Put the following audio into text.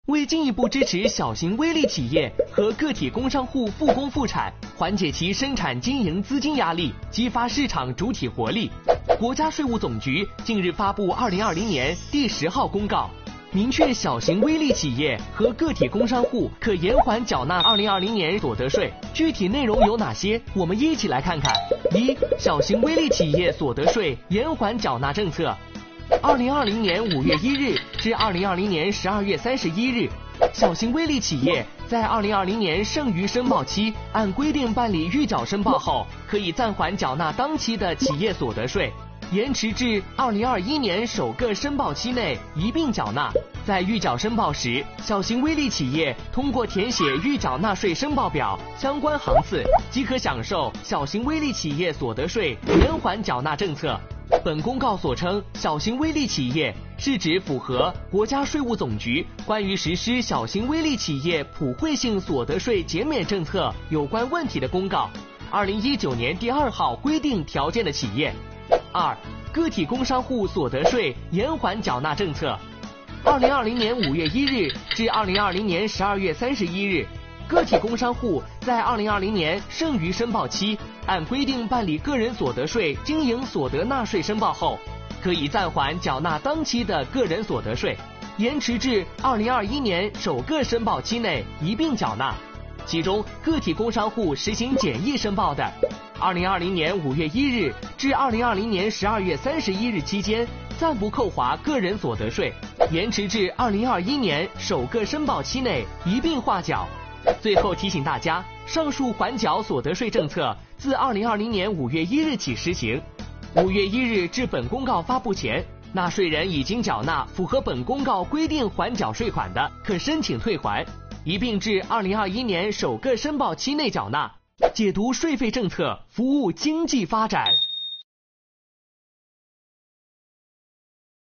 为进一步支持小型微利企业和个体工商户复工复产，缓解其生产经营资金压力，激发市场主体活力，国家税务总局近日发布2020年第10号公告，明确小型微利企业和个体工商户可延缓缴纳2020年所得税。具体内容有哪些？我们一起来看看。一、小型微利企业所得税延缓缴纳政策。2020年5月1日至2020年12月31日，小型微利企业在2020年剩余申报期按规定办理预缴申报后，可以暂缓缴纳当期的企业所得税，延迟至2021年首个申报期内一并缴纳。在预缴申报时，小型微利企业通过填写预缴纳税申报表相关行次，即可享受小型微利企业所得税延缓缴纳政策。本公告所称小型微利企业，是指符合国家税务总局关于实施小型微利企业普惠性所得税减免政策有关问题的公告2019年第2号规定条件的企业。二、个体工商户所得税延缓缴纳政策。2020年5月1日至2020年12月31日，个体工商户在2020年剩余申报期按规定办理个人所得税经营所得纳税申报后，可以暂缓缴纳当期的个人所得税，延迟至2021年首个申报期内一并缴纳。其中，个体工商户实行简易申报的，2020年5月1日至2020年12月31日期间暂不扣划个人所得税，延迟至2021年首个申报期内一并划缴。最后提醒大家，上述缓缴所得税政策自2020年5月1日起施行。5月1日至本公告发布前，纳税人已经缴纳符合本公告规定缓缴税款的，可申请退还，一并至2021年首个申报期内缴纳。解读税费政策，服务经济发展。